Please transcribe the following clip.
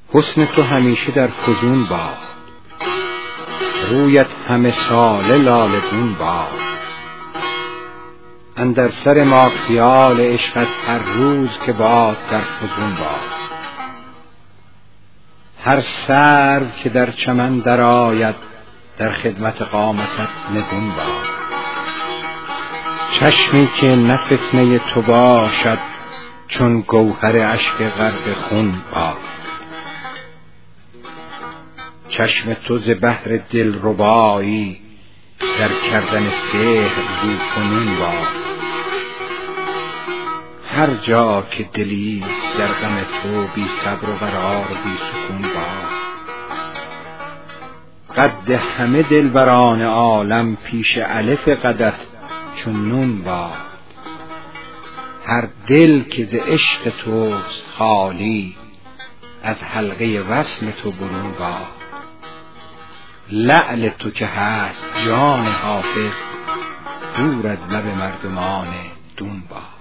حسن تو همیشه در فزون باد، رویت همه ساله لاله گون باد. اندر سر ما خیال عشقت هر روز که باد در فزون باد. هر سرو که در چمن در آید در خدمت قامتت نگون باد. چشمی که نه فتنه تو باشد چون گوهر اشک غرق خون باد. چشم تو ز بحر دلربایی در کردن سحر زو کنون باد. هر جا که دلی در غم تو بی صبر و قرار و بی سکون باد. قد همه دلبران عالم پیش الف قدت چون نون باد. هر دل که ز عشق توست خالی از حلقه وصل تو برون باد. لعل تو که هست جان حافظ دور از لب مردمان دون باد.